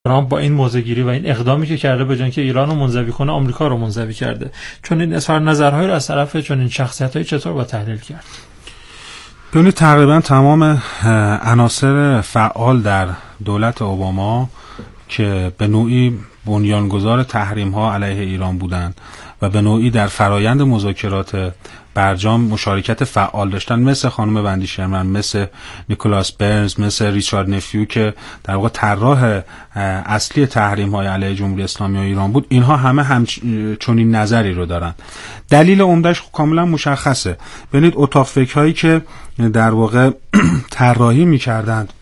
ترامپ با این موضع‌گیری و این اقدامی که کرده به جای اینکه ایران رو منزوی کنه آمریکا رو منزوی کرده. چون این اظهار نظرهای رو از طرف چون این شخصیت‌های چطور با تحلیل کرد؟ ببینید تقریبا تمام عناصر فعال در دولت اوباما که به نوعی بنیانگذار تحریم‌ها علیه ایران بودند و به نوعی در فرایند مذاکرات برجام مشارکت فعال داشتن، مثل خانم وندی شرمن، مثل نیکولاس برنز، مثل ریچارد نفیو که در واقع طراح اصلی تحریم‌های علیه جمهوری اسلامی و ایران بود، اینها همه چنین نظری رو دارن. دلیل عمده‌اش کاملا مشخصه. ببینید اتاق فکرهایی که در واقع طراحی می‌کردند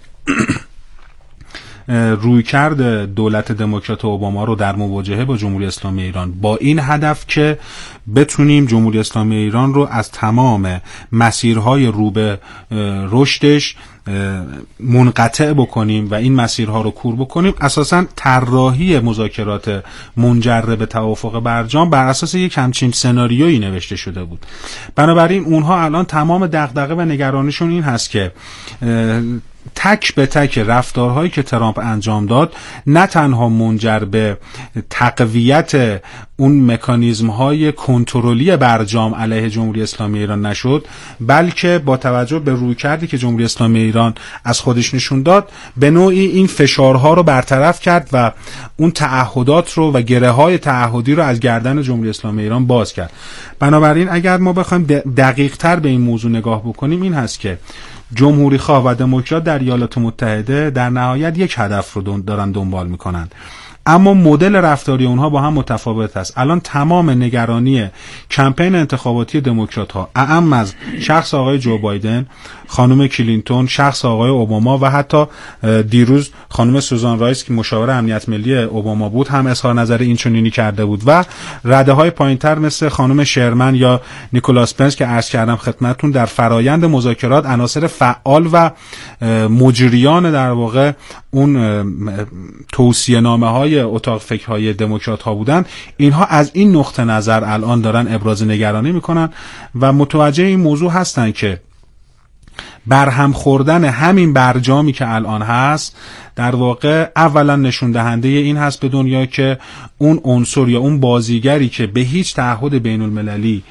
رویکرد دولت دموکرات اوباما رو در مواجهه با جمهوری اسلامی ایران با این هدف که بتونیم جمهوری اسلامی ایران رو از تمام مسیرهای رو به رشدش منقطع بکنیم و این مسیرها رو کور بکنیم. اساساً طراحی مذاکرات منجر به توافق برجام بر اساس یک همچین سناریویی نوشته شده بود. بنابراین اونها الان تمام دغدغه و نگرانیشون این هست که تک به تک رفتارهایی که ترامپ انجام داد نه تنها منجر به تقویت اون مکانیزم‌های کنترلی برجام علیه جمهوری اسلامی ایران نشد، بلکه با توجه به رویکردی که جمهوری اسلامی ایران از خودش نشون داد به نوعی این فشارها رو برطرف کرد و اون تعهدات رو و گره‌های تعهدی رو از گردن جمهوری اسلامی ایران باز کرد. بنابراین اگر ما بخوایم دقیق‌تر به این موضوع نگاه بکنیم، این هست که جمهوری خواه و دموکرات در ایالات متحده در نهایت یک هدف رو دارن دنبال میکنن، اما مدل رفتاری اونها با هم متفاوت است. الان تمام نگرانی کمپین انتخاباتی دموکرات ها، اعم از شخص آقای جو بایدن، خانم کلینتون، شخص آقای اوباما و حتی دیروز خانم سوزان رایس که مشاور امنیت ملی اوباما بود هم اظهار نظر این چنینی کرده بود و رده های پایینتر مثل خانم شرمن یا نیکولاس برنز که عرض کردم خدمتتون در فرایند مذاکرات عناصر فعال و مجریان در واقع اون توصیه نامه های اتاق فکرهای دموکرات ها بودن. اینها از این نقطه نظر الان دارن ابراز نگرانی میکنن و متوجه این موضوع هستن که برهم خوردن همین برجامی که الان هست در واقع اولا نشون دهنده این هست به دنیا که اون عنصر یا اون بازیگری که به هیچ تعهد بین المللی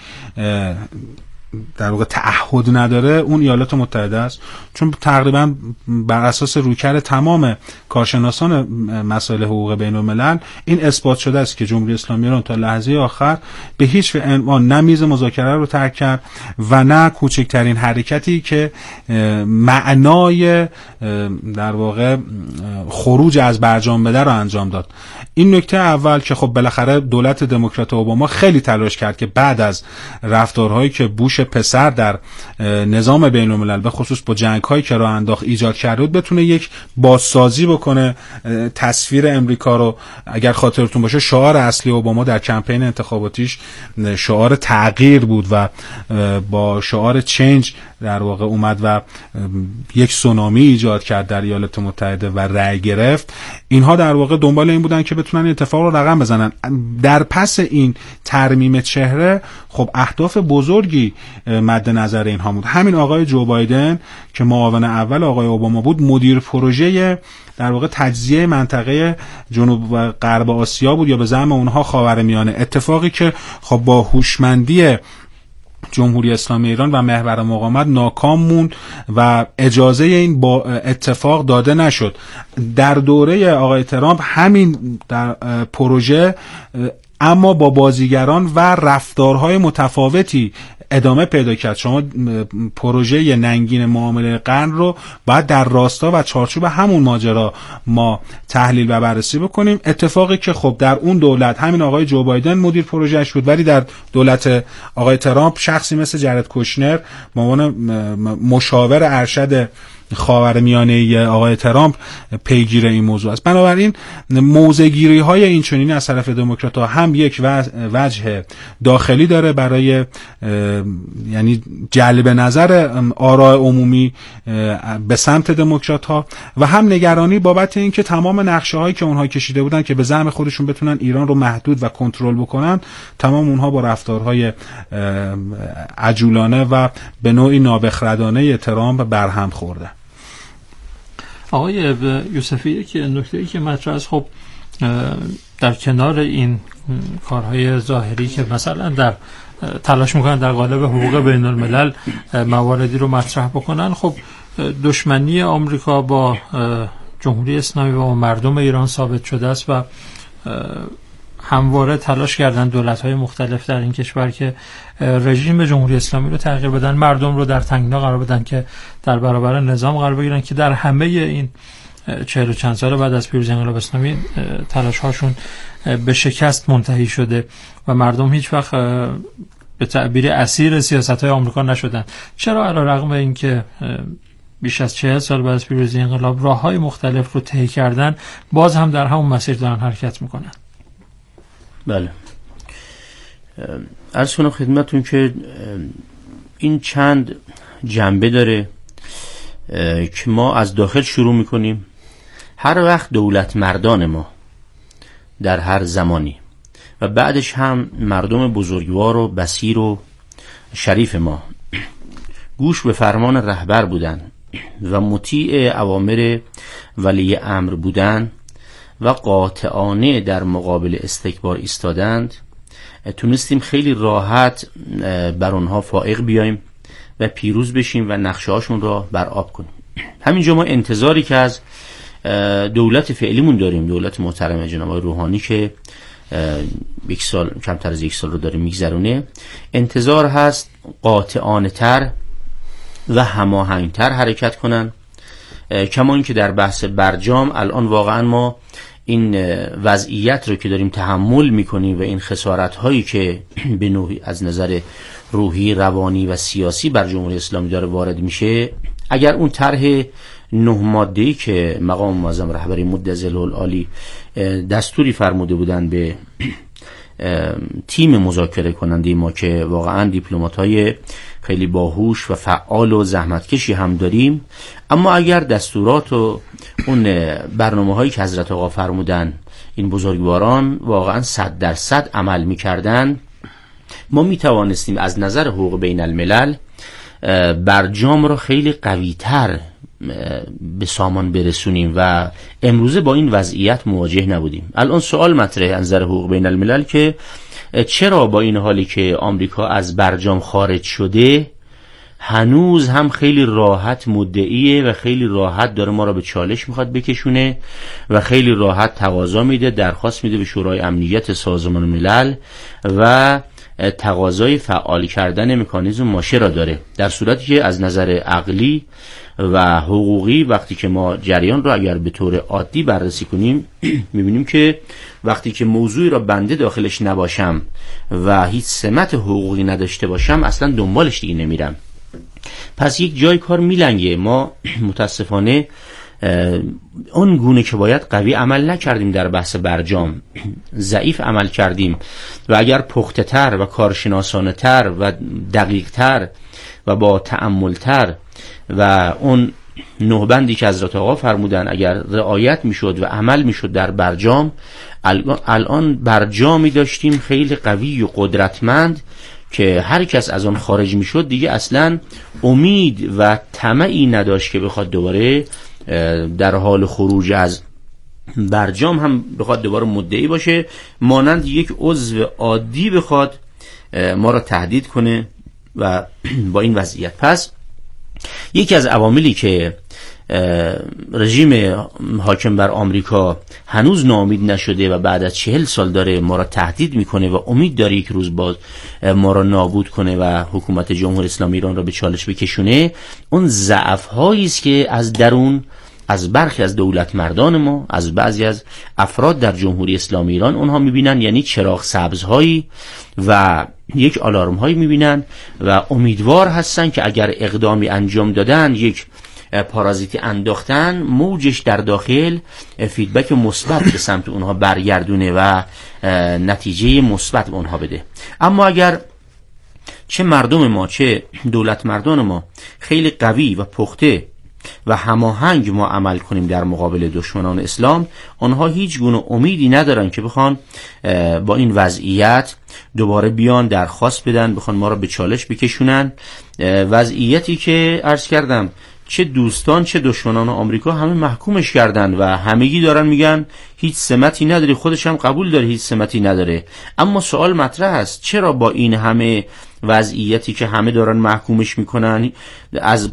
در واقع تعهد نداره اون ایالات متحده است، چون تقریبا بر اساس رویکرد تمام کارشناسان مسائل حقوق بین الملل این اثبات شده است که جمهوری اسلامی ایران تا لحظه آخر به هیچ عنوان نه میز مذاکره رو ترک کرد و نه کوچکترین حرکتی که معنای در واقع خروج از برجام بده رو انجام داد. این نکته اول که خب بالاخره دولت دموکرات اوباما خیلی تلاش کرد که بعد از رفتارهایی که بوش پسر در نظام بین الملل به خصوص با جنگ‌هایی که راه انداخت ایجاد کرده بود بتونه یک بازسازی بکنه تصویر امریکا رو. اگر خاطرتون باشه شعار اصلی اوباما در کمپین انتخاباتیش شعار تغییر بود و با شعار چنج در واقع اومد و یک سونامی ایجاد کرد در ایالات متحده و رأی گرفت. اینها در واقع دنبال این بودن که بتونن اتفاق رو رقم بزنن. در پس این ترمیم چهره خب اهداف بزرگی مد نظر اینها بود. همین آقای جو بایدن که معاون اول آقای اوباما بود مدیر پروژه در واقع تجزیه منطقه جنوب و غرب آسیا بود یا به زعم اونها خاورمیانه، اتفاقی که خب با هوشمندی جمهوری اسلامی ایران و محور مقاومت ناکام موند و اجازه این با اتفاق داده نشد. در دوره آقای ترامپ همین در پروژه اما با بازیگران و رفتارهای متفاوتی ادامه پیدا کرد. شما پروژه ننگین معامله قرن رو باید در راستا و چارچوب همون ماجرا ما تحلیل و بررسی بکنیم. اتفاقی که خب در اون دولت همین آقای جو بایدن مدیر پروژهش بود، ولی در دولت آقای ترامپ شخصی مثل جرد کوشنر به عنوان مشاور ارشد خاورمیانه آقای ترامپ پیگیر این موضوع است. بنابراین موضع‌گیری های این چنینی از طرف دموکرات‌ها هم یک وجه داخلی داره برای یعنی جلب نظر آراء عمومی به سمت دموکرات‌ها و هم نگرانی بابت این که تمام نقشه‌هایی که اونها کشیده بودن که به زعم خودشون بتونن ایران رو محدود و کنترل بکنن، تمام اونها با رفتارهای عجولانه و به نوعی نابخردانه ترامپ برهم خورده. آقای یوسفی که نکته‌ای که مطرح است، خب در کنار این کارهای ظاهری که مثلا در تلاش میکنن در قالب حقوق بین الملل مواردی رو مطرح بکنن، خب دشمنی آمریکا با جمهوری اسلامی و مردم ایران ثابت شده است و همواره تلاش کردن دولت‌های مختلف در این کشور که رژیم جمهوری اسلامی رو تغییر بدن، مردم رو در تنگنا قرار بدن که در برابر نظام قرار بگیرن، که در همه این 40 و چند سال بعد از پیروزی انقلاب اسلامی تلاش‌هاشون به شکست منتهی شده و مردم هیچ وقت به تعبیر اسیر سیاست‌های آمریکا نشدن. چرا علیرغم اینکه بیش از 40 سال بعد از پیروزی انقلاب راه‌های مختلف رو طی کردن، باز هم در همون مسیر دارن حرکت میکنن؟ بله، عرض کنم خدمتون که این چند جنبه داره که ما از داخل شروع میکنیم. هر وقت دولت مردان ما در هر زمانی و بعدش هم مردم بزرگوار و بصیر و شریف ما گوش به فرمان رهبر بودن و مطیع اوامر ولی امر بودن و قاطعانه در مقابل استکبار ایستادند، تونستیم خیلی راحت بر اونها فائق بیایم و پیروز بشیم و نقشه هاشون را بر آب کنیم. همینجا ما انتظاری که از دولت فعلیمون داریم، دولت محترم جناب روحانی که یک سال کمتر از یک سال رو داره میگذرونه، انتظار هست قاطعانه تر و هماهنگ تر حرکت کنن. کما اینکه در بحث برجام الان واقعا ما این وضعیت رو که داریم تحمل میکنیم و این خسارت هایی که به نوعی از نظر روحی، روانی و سیاسی بر جمهوری اسلامی داره وارد میشه، اگر اون طرح 9 ماده‌ای که مقام معظم رهبری مدظله العالی دستوری فرموده بودن به تیم مذاکره کننده ما که واقعا دیپلمات‌های خیلی باهوش و فعال و زحمتکشی هم داریم، اما اگر دستورات و اون برنامه‌هایی که حضرت آقا فرمودن این بزرگواران واقعا 100% عمل می‌کردن، ما می‌توانستیم از نظر حقوق بین الملل برجام رو خیلی قوی‌تر به سامان برسونیم و امروزه با این وضعیت مواجه نبودیم. الان سوال مطرحه از نظر حقوق بین الملل که چرا با این حالی که آمریکا از برجام خارج شده هنوز هم خیلی راحت مدعیه و خیلی راحت داره ما را به چالش میخواد بکشونه و خیلی راحت تقاضا میده، درخواست میده به شورای امنیت سازمان ملل و تقاضای فعال کردن مکانیزم ماشه را داره، در صورتی که از نظر عقلی و حقوقی وقتی که ما جریان رو اگر به طور عادی بررسی کنیم میبینیم که وقتی که موضوعی را بنده داخلش نباشم و هیچ سمت حقوقی نداشته باشم اصلا دنبالش دیگه نمیرم. پس یک جای کار میلنگه. ما متاسفانه اون گونه که باید قوی عمل نکردیم، در بحث برجام ضعیف عمل کردیم و اگر پخته تر و کارشناسانه تر و دقیق تر و با تأمل تر و اون 9 بندی که حضرت آقا فرمودن اگر رعایت میشد و عمل میشد در برجام، الان برجامی داشتیم خیلی قوی و قدرتمند که هر کس از آن خارج میشد دیگه اصلا امید و طمعی نداشت که بخواد دوباره در حال خروج از برجام هم بخواد دوباره مدعی باشه، مانند یک عضو عادی بخواد ما را تهدید کنه و با این وضعیت. پس یکی از عواملی که رژیم حاکم بر آمریکا هنوز ناامید نشده و بعد از 40 سال داره ما را تهدید میکنه و امید داره یک روز باز ما را نابود کنه و حکومت جمهوری اسلامی ایران را به چالش بکشونه، اون ضعف هایی است که از درون از برخی از دولت مردان ما، از بعضی از افراد در جمهوری اسلامی ایران اونها میبینن، یعنی چراغ سبزهایی و یک آلارم هایی میبینن و امیدوار هستن که اگر اقدامی انجام دادن، یک پارازیتی انداختن، موجش در داخل فیدبک مثبت به سمت اونها برگردونه و نتیجه مثبت به اونها بده. اما اگر چه مردم ما چه دولت مردان ما خیلی قوی و پخته و هماهنگ ما عمل کنیم در مقابل دشمنان اسلام، آنها هیچ گونه امیدی ندارن که بخوان با این وضعیت دوباره بیان درخواست بدن، بخوان ما را به چالش بکشونن. وضعیتی که عرض کردم چه دوستان چه دشمنان آمریکا همه محکومش کردن و همگی دارن میگن هیچ سمتی نداره، خودش هم قبول داره هیچ سمتی نداره. اما سوال مطرح است چرا با این همه وضعیتی که همه دارن محکومش میکنن از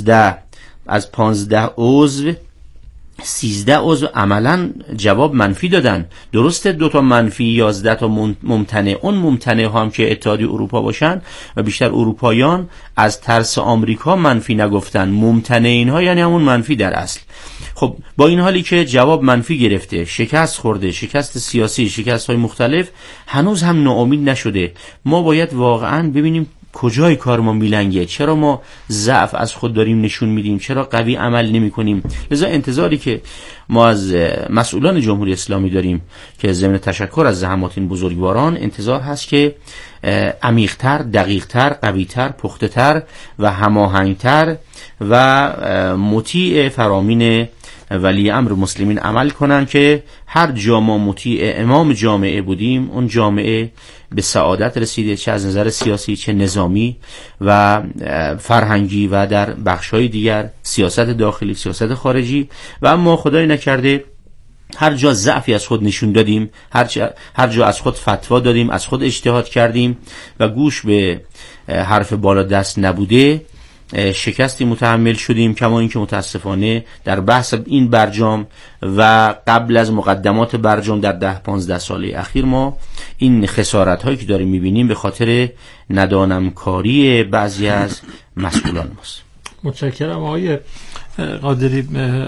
15 عضو 13 عضو عملا جواب منفی دادن؟ درسته 2 تا منفی 11 تا ممتنع. اون ممتنع هم که اتحادیه اروپا باشن و بیشتر اروپاییان از ترس آمریکا منفی نگفتن، ممتنع اینها یعنی همون منفی در اصل. خب با این حالی که جواب منفی گرفته، شکست خورده، شکست سیاسی، شکست های مختلف، هنوز هم ناامید نشده. ما باید واقعا ببینیم کجای کار ما میلنگه، چرا ما ضعف از خود داریم نشون میدیم، چرا قوی عمل نمی کنیم. لذا انتظاری که ما از مسئولان جمهوری اسلامی داریم که ضمن تشکر از زحمات این بزرگواران، انتظار هست که عمیق‌تر، دقیق‌تر، قوی‌تر، پخته‌تر و هماهنگ‌تر و مطیع فرامین ولی امر مسلمین عمل کنن که هر جا ما مطیع امام جامعه بودیم اون جامعه به سعادت رسیده، چه از نظر سیاسی چه نظامی و فرهنگی و در بخش‌های دیگر، سیاست داخلی سیاست خارجی. و اما خدای نکرده هر جا ضعفی از خود نشون دادیم، هر جا از خود فتوا دادیم، از خود اجتهاد کردیم و گوش به حرف بالا دست نبوده، شکستی متحمل شدیم. کما اینکه متاسفانه در بحث این برجام و قبل از مقدمات برجام در 10-15 ساله اخیر ما این خسارت هایی که داریم میبینیم به خاطر ندانمکاری بعضی از مسئولان ماست. متشکرم آقای قادری.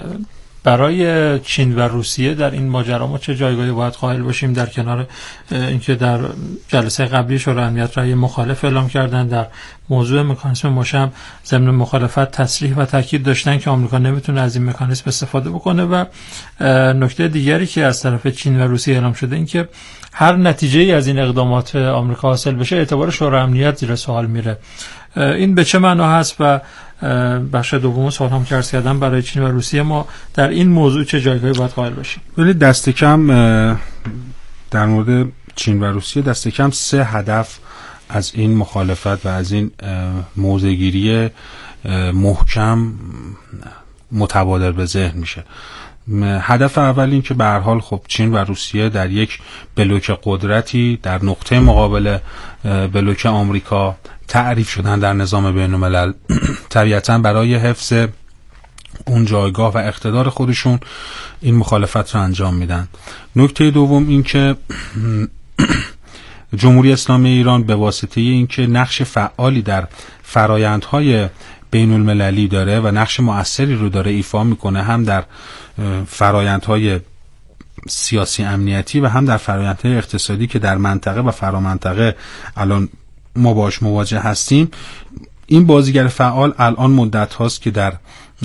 برای چین و روسیه در این ماجرا ما چه جایگاهی باید قائل باشیم، در کنار اینکه در جلسه قبلی شورای امنیت رأی مخالف اعلام کردن در موضوع مکانیسم مشم، ضمن مخالفت تصریح و تاکید داشتن که آمریکا نمیتونه از این مکانیسم استفاده بکنه. و نکته دیگری که از طرف چین و روسیه اعلام شده این که هر نتیجه‌ای از این اقدامات آمریکا حاصل بشه اعتبار شورای امنیت زیر سوال میره. این به چه معنا هست؟ و بخش دوم سوال هم که عرض کردم برای چین و روسیه ما در این موضوع چه جایگاهی باید قائل باشیم؟ ولی دست کم در مورد چین و روسیه دست کم 3 هدف از این مخالفت و از این موضع‌گیری محکم متبادر به ذهن میشه. هدف اول این که به هر حال خب چین و روسیه در یک بلوک قدرتی در نقطه مقابل بلوک آمریکا تعریف شدن در نظام بین الملل. طبیعتاً برای حفظ اون جایگاه و اقتدار خودشون این مخالفت رو انجام میدن. نکته دوم این که جمهوری اسلامی ایران به واسطه این که نقش فعالی در فرایندهای بین المللی داره و نقش مؤثری رو داره ایفا میکنه، هم در فرایندهای سیاسی امنیتی و هم در فرایندهای اقتصادی که در منطقه و فرامنطقه الان ما باش مواجه هستیم. این بازیگر فعال الان مدت هاست که در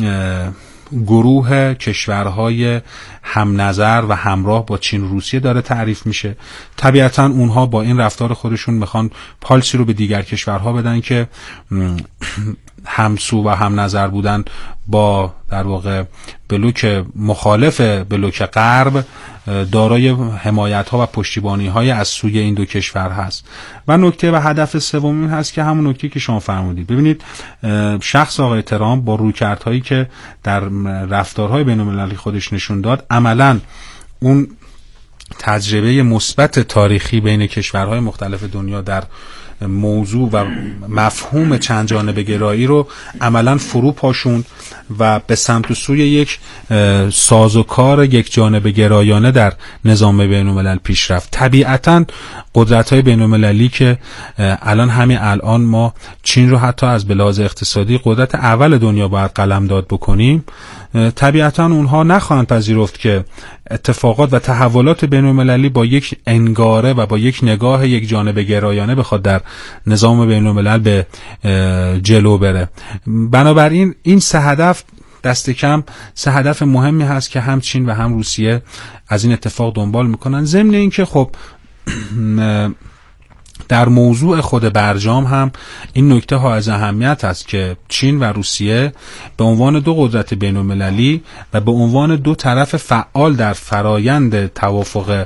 گروه کشورهای هم نظر و همراه با چین و روسیه داره تعریف میشه. طبیعتا اونها با این رفتار خودشون میخوان پالسی رو به دیگر کشورها بدن که همسو و هم نظر بودن با در واقع بلوک مخالف بلوک غرب دارای حمایت ها و پشتیبانی های از سوی این دو کشور هست. و نکته و هدف سوم این هست که همون نکته که شما فرمودید. ببینید شخص آقای ترامپ با رویکردهایی که در رفتارهای بین المللی خودش نشون داد، عملاً اون تجربه مثبت تاریخی بین کشورهای مختلف دنیا در موضوع و مفهوم چند جانبه گرایی رو عملاً فرو پاشوند و به سمت و سوی یک سازوکار یک جانبه گرایانه در نظام بین الملل پیش رفت. طبیعتاً قدرت‌های بین المللی که الان ما چین رو حتی از بلاز اقتصادی قدرت اول دنیا باید قلمداد بکنیم، طبیعتاً اونها نخواهند پذیرفت که اتفاقات و تحولات بین المللی با یک انگاره و با یک نگاه یک جانبه گرایانه بخواد در نظام بین الملل به جلو بره. بنابراین این 3 هدف دست کم 3 هدف مهمی هست که هم چین و هم روسیه از این اتفاق دنبال میکنن. ضمن این که خب در موضوع خود برجام هم این نکته ها از اهمیت است که چین و روسیه به عنوان 2 قدرت بین المللی و به عنوان 2 طرف فعال در فرایند توافق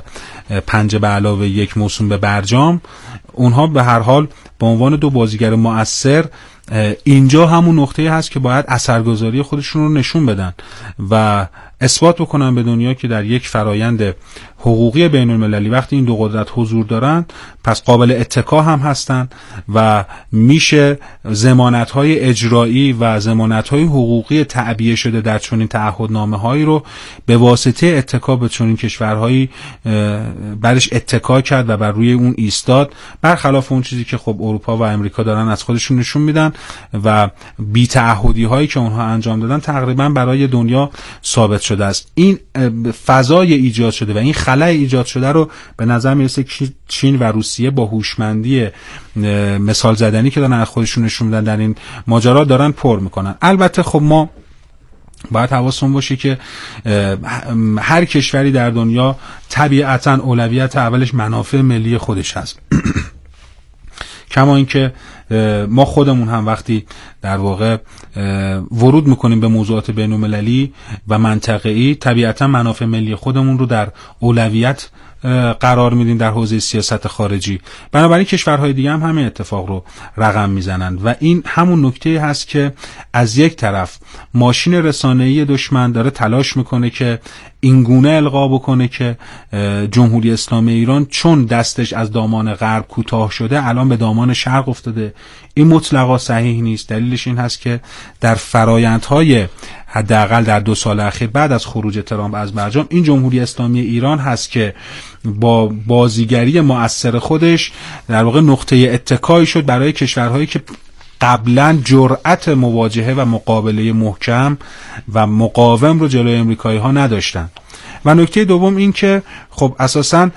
5+1 موسوم به برجام، اونها به هر حال به عنوان 2 بازیگر مؤثر اینجا همون نقطه هست که باید اثرگذاری خودشون رو نشون بدن و اثبات بکنن به دنیا که در یک فرایند حقوقی بین المللی وقتی این دو قدرت حضور دارن پس قابل اتکا هم هستن و میشه ضمانت‌های اجرایی و ضمانت‌های حقوقی تعبیه شده در چنین تعهدنامه‌هایی رو به واسطه اتکا به چنین کشورهایی برش اتکا کرد و بر روی اون ایستاد، برخلاف اون چیزی که خب اروپا و امریکا دارن از خودشون نشون میدن و بی‌تعهدی‌هایی که اونها انجام دادن تقریبا برای دنیا ثابت شده است. این فضای ایجاد شده و این خلأ ایجاد شده رو به نظر میرسه که چین و روسیه با هوشمندی مثال زدنی که دارن از خودشون نشون میدن در این ماجرا دارن پر میکنن. البته خب ما باید حواسمون باشه که هر کشوری در دنیا طبیعتاً اولویت اولش منافع ملی خودش هست. کما اینکه ما خودمون هم وقتی در واقع ورود میکنیم به موضوعات بین‌المللی و منطقه‌ای طبیعتاً منافع ملی خودمون رو در اولویت قرار میدیم در حوزه سیاست خارجی. بنابراین کشورهای دیگه هم همین اتفاق رو رقم میزنند و این همون نکته هست که از یک طرف ماشین رسانه‌ای دشمن داره تلاش میکنه که اینگونه القا بکنه که جمهوری اسلامی ایران چون دستش از دامان غرب کوتاه شده الان به دامان شرق افتاده. این مطلقا صحیح نیست. دلیلش این هست که در فرایندهای حداقل در 2 سال اخیر بعد از خروج ترامپ از برجام این جمهوری اسلامی ایران هست که با بازیگری مؤثر خودش در واقع نقطه اتکایی شد برای کشورهایی که قبلا جرأت مواجهه و مقابله محکم و مقاوم رو جلوی امریکایی ها نداشتن. و نکته دوم این که خب اساساً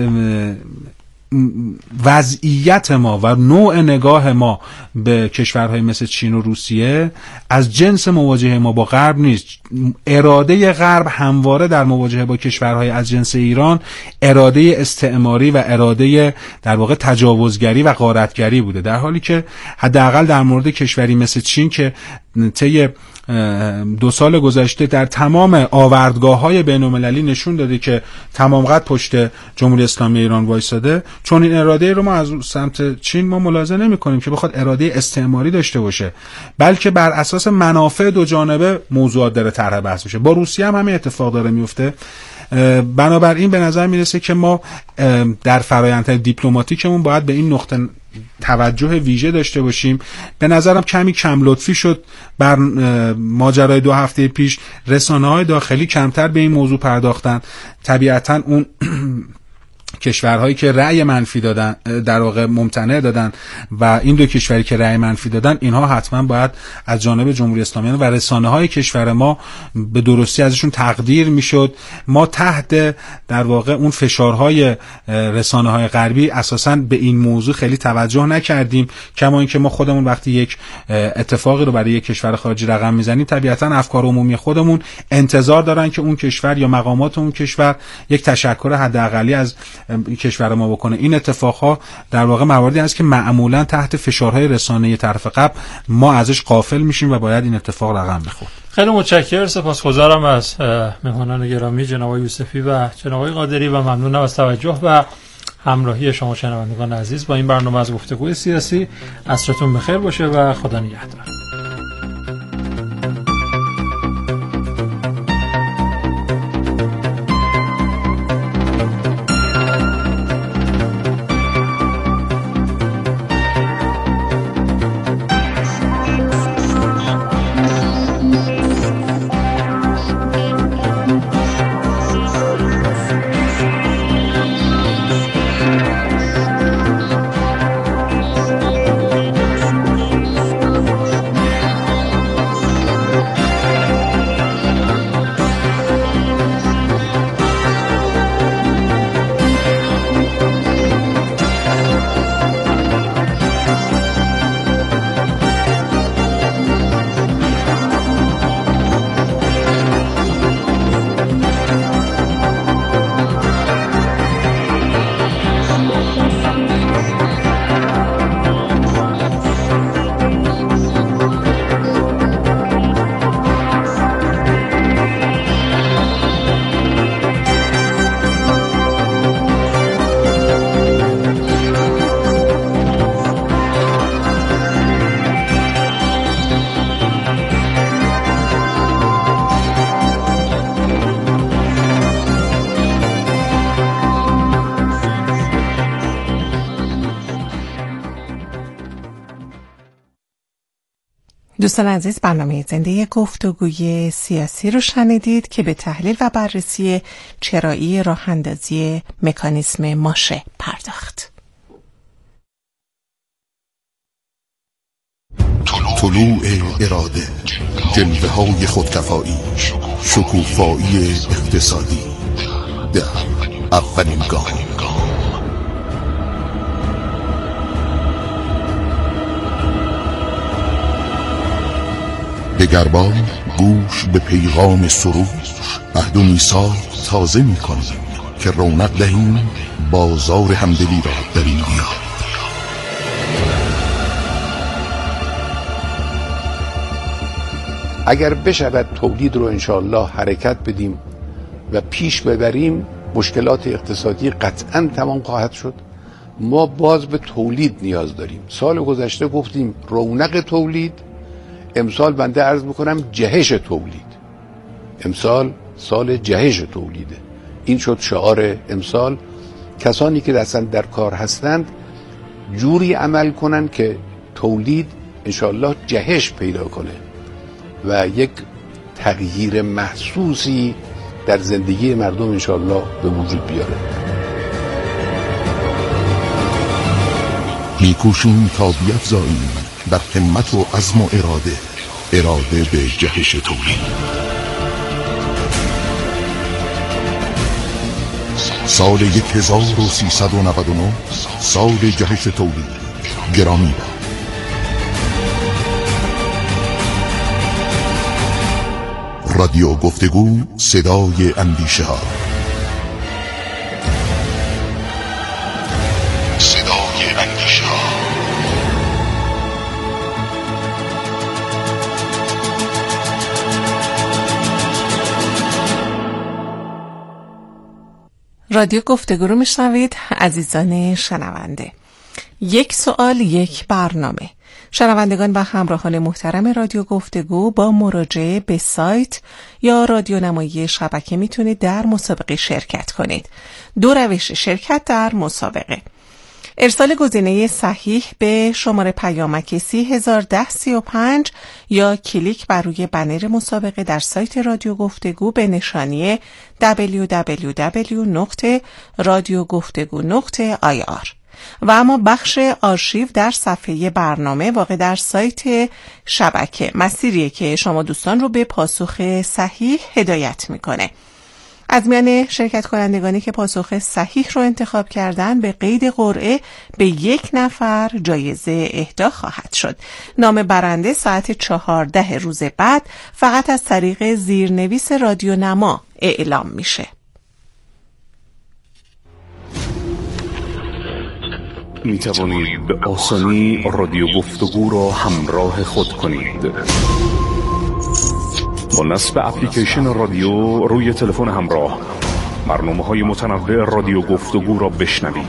وضعیت ما و نوع نگاه ما به کشورهای مثل چین و روسیه از جنس مواجهه ما با غرب نیست. اراده غرب همواره در مواجهه با کشورهای از جنس ایران اراده استعماری و اراده در واقع تجاوزگری و غارتگری بوده، در حالی که حداقل در مورد کشوری مثل چین که طی 2 سال گذشته در تمام آوردگاه‌های بین‌المللی نشون داده که تمام قد پشت جمهوری اسلامی ایران وایساده، چون این اراده رو ما از سمت چین ما ملاحظه نمی‌کنیم که بخواد اراده استعماری داشته باشه، بلکه بر اساس منافع دو جانبه موضوعات داره طرح بحث بشه. با روسیه هم همین اتفاق داره میفته. بنابراین به نظر میرسه که ما در فرآیند دیپلماتیکمون باید به این نقطه توجه ویژه داشته باشیم. به نظرم کمی کم لطفی شد بر ماجرای 2 هفته پیش. رسانه‌های داخلی کمتر به این موضوع پرداختن. طبیعتاً اون کشورهایی که رأی منفی دادن در واقع ممتنع دادن و این 2 کشوری که رأی منفی دادن اینها حتما باید از جانب جمهوری اسلامی و رسانه‌های کشور ما به درستی ازشون تقدیر میشد. ما تحت در واقع اون فشارهای رسانه‌های غربی اساساً به این موضوع خیلی توجه نکردیم، کما اینکه ما خودمون وقتی یک اتفاقی رو برای یک کشور خارجی رقم میزنیم طبیعتاً افکار عمومی خودمون انتظار دارن که اون کشور یا مقامات اون کشور یک تشکر حداقلی از کشور ما بکنه. این اتفاقها در واقع مواردی است که معمولا تحت فشارهای رسانه‌ای طرف قبل ما ازش غافل میشیم و باید این اتفاق رقم بخوره. خیلی متشکرم، سپاسگزارم از مهمانان گرامی جناب یوسفی و جناب قادری و ممنونم از توجه و همراهی شما شنوندگان عزیز با این برنامه از گفتگوی سیاسی. عصرتون بخیر باشه و خدا نگهدار. دوستان عزیز، برنامه زنده گفتگوی سیاسی رو شنیدید که به تحلیل و بررسی چرایی راه اندازی مکانیسم ماشه پرداخت. طلوع اراده، جلوه های خودکفایی، شکوفایی اقتصادی در اولین گام. دگربار گوش به پیغام سرود، عهد و میثاق تازه می کنیم که رونق دهیم بازار همدلی را در این دیار. اگر بشود تولید رو انشاءالله حرکت بدیم و پیش ببریم، مشکلات اقتصادی قطعاً تمام خواهد شد. ما باز به تولید نیاز داریم. سال گذشته گفتیم رونق تولید، امسال بنده عرض میکنم جهش تولید. امسال سال جهش تولیده. این شد شعار امسال. کسانی که اصلا در کار هستند جوری عمل کنن که تولید انشاءالله جهش پیدا کنه و یک تغییر محسوسی در زندگی مردم انشاءالله به وجود بیاره. میکوشیم تا بیفزاییم در همت و عزم و اراده به جهش تولید. سال 1399 سال جهش تولید گرامی باد. رادیو گفتگو، صدای اندیشه ها. صدای اندیشه ها. رادیو گفتگو رو میشنوید عزیزان شنونده. یک سوال یک برنامه. شنوندگان و همراهان محترم رادیو گفتگو با مراجعه به سایت یا رادیونمایی شبکه میتونید در مسابقه شرکت کنید. دو روش شرکت در مسابقه: ارسال گزینه صحیح به شماره پیامک 301035 یا کلیک بر روی بنر مسابقه در سایت رادیو گفتگو به نشانی www.radiogoftegu.ir. و اما بخش آرشیو در صفحه برنامه واقع در سایت شبکه مسیریه که شما دوستان رو به پاسخ صحیح هدایت میکنه. از میان شرکت کنندگانی که پاسخ صحیح رو انتخاب کردن به قید قرعه به 1 نفر جایزه اهدا خواهد شد. نام برنده ساعت 14 روز بعد فقط از طریق زیرنویس رادیونما اعلام میشه. می توانید به آسانی رادیو گفتگو را همراه خود کنید. با نصب اپلیکیشن رادیو روی تلفن همراه برنامه‌های متنوع رادیو گفتگو را بشنوید.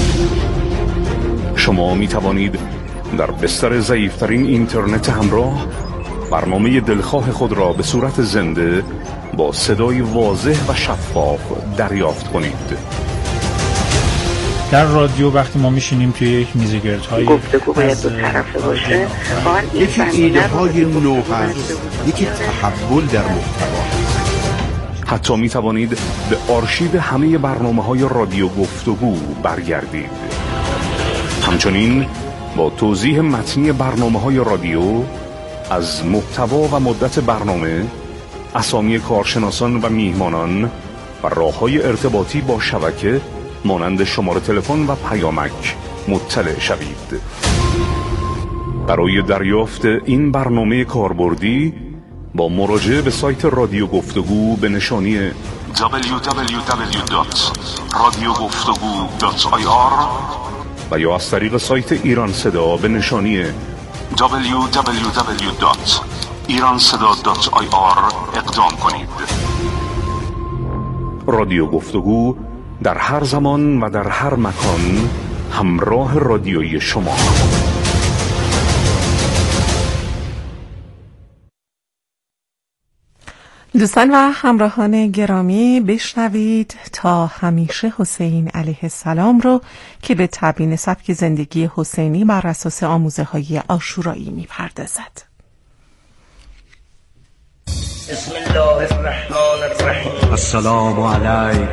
شما می توانید در بستر ضعیف‌ترین اینترنت همراه برنامه دلخواه خود را به صورت زنده با صدای واضح و شفاف دریافت کنید. در رادیو وقتی ما میشینیم توی یک میزگردهای گفتگو باید دو طرفه باشه. یکی ایده های نو هست، یکی تحول در محتوا. حتی می توانید به آرشیو همه برنامه‌های رادیو گفتگو برگردید. همچنین با توضیح متنی برنامه‌های رادیو از محتوا و مدت برنامه، اسامی کارشناسان و میهمانان و راه‌های ارتباطی با شبکه مانند شماره تلفن و پیامک مطلع شوید. برای دریافت این برنامه کاربردی با مراجعه به سایت رادیو گفتگو به نشانی www.radiogoftegu.ir و یا از طریق سایت ایران صدا به نشانی www.iranseda.ir اقدام کنید. رادیو گفتگو در هر زمان و در هر مکان همراه رادیویی شما. دوستان و همراهان گرامی، بشنوید تا همیشه حسین علیه السلام رو که به تبیین سبک زندگی حسینی بر اساس آموزه‌های عاشورایی می‌پردازد. بسم الله الرحمن الرحیم. السلام علیک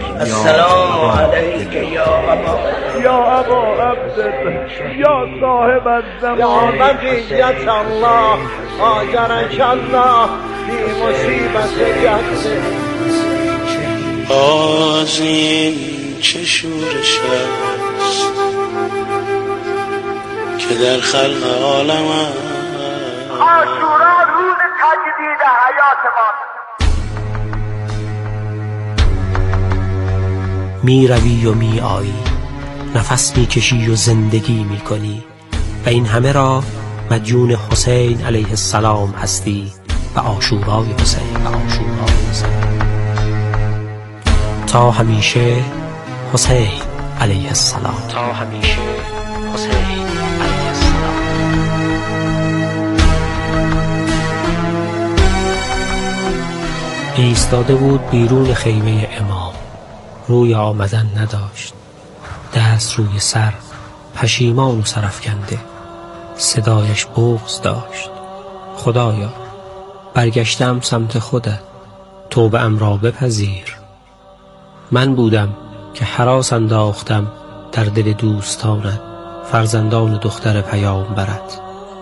یا ابا عبدالله یا صاحب الزمان یا بقیت الله آجرک الله فی مصیبت جد. باز این چه شورش است که در خلق عالم است. عاشورا روز تجدید حیات ما. می روی و می آیی، نفس می کشی و زندگی می کنی و این همه را مدیون حسین علیه السلام هستی و عاشورای حسین. تا همیشه حسین علیه السلام. تا همیشه حسین علیه السلام. ایستاده بود بیرون خیمه امام، روی آمدن نداشت، دست روی سر، پشیمان و سرافکنده. صدایش بغض داشت. خدایا برگشتم سمت خودت، توبه ام را بپذیر. من بودم که هراس انداختم در دل دوستانت، فرزندان دختر پیامبرت.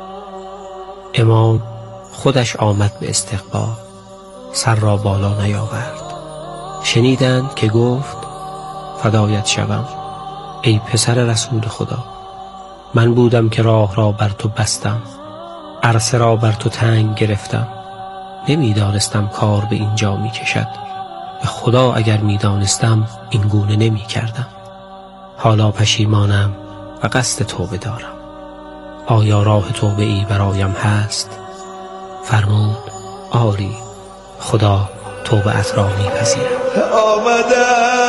امام خودش آمد به استقبال، سر را بالا نیاورد. شنیدند که گفت فدایت شوم ای پسر رسول خدا. من بودم که راه را بر تو بستم، عرصه را بر تو تنگ گرفتم. نمیدانستم کار به اینجا می کشد. به خدا اگر میدانستم این گونه نمی کردم. حالا پشیمانم و قصد توبه دارم. آیا راه توبه ای برایم هست؟ فرمود آری، خدا توبه‌ات را می‌پذیرد. آمدم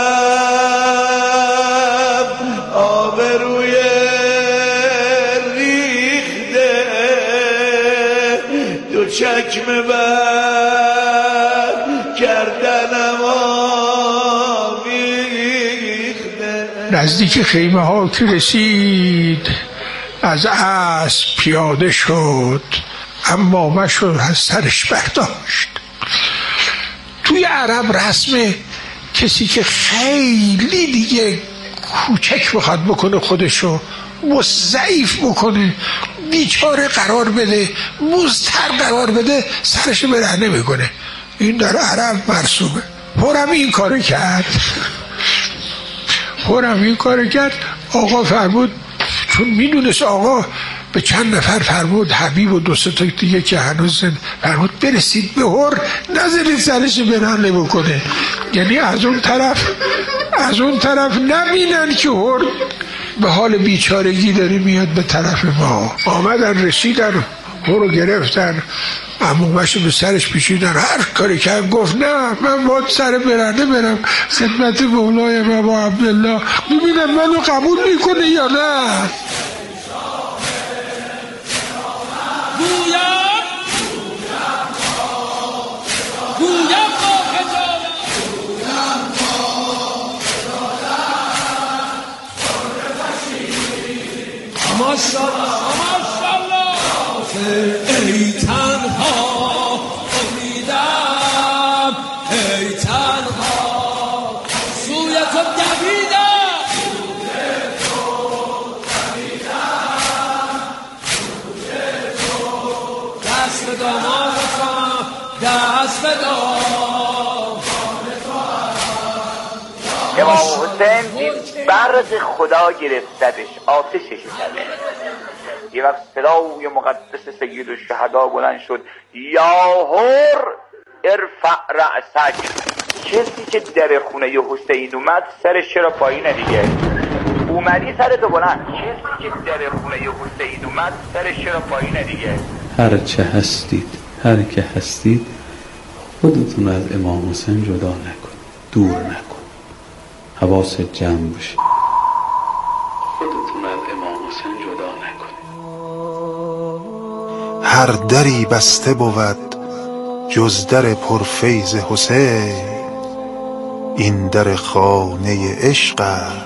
آبروی ریخته، دو چکمه بر گردنم آویخته. نزدیک خیمه ها که رسید از اسب پیاده شد، اما مشو از سرش برداشت. توی عرب رسم کسی که خیلی دیگه کوچک بخواد بکنه، خودشو ضعیف بکنه، بیچاره قرار بده، مضطر قرار بده، سرش برهنه میکنه. این در عرب مرسومه. هرم این کار کرد. آقا فرمود، چون میدونست آقا به چند نفر فرمود، حبیب و دو سه تا دیگه که هنوز فرمود برسید به هر، نذارید سرش برهنه بکنه. یعنی از اون طرف نبینن که هر به حال بیچارگی داره میاد به طرف ما. آمدن رسیدن، هر رو گرفتن، عمومشو به سرش پیچیدن. هر کاری که گفت نه من باید سر برهنه برم خدمت مولای بابا عبدالله، ببینم منو قبول میکنه یا نه. ای تنها امیدم، ای تنها سوی تو دویدم، دست به دامانم، دست به دامانم. امام حسین دید برق خدا گرفتدش، آتشش کرده. یه وقت صدای مقدس سید الشهدا بلند شد، یا هر ارفع رأسک. کسی که در خونه حسین اومد سرش چرا پایینه دیگه؟ اومدی سرتو بلند. کسی که در خونه حسین اومد سرش چرا پایینه دیگه؟ هر چه هستید، هر که هستید، خودتون از امام حسین جدا نکن، دور نکن، حواست جمع باشه. خودتون از امام حسین جدا نکن. هر دری بسته بود جز در پرفیض حسین، این در خانه عشق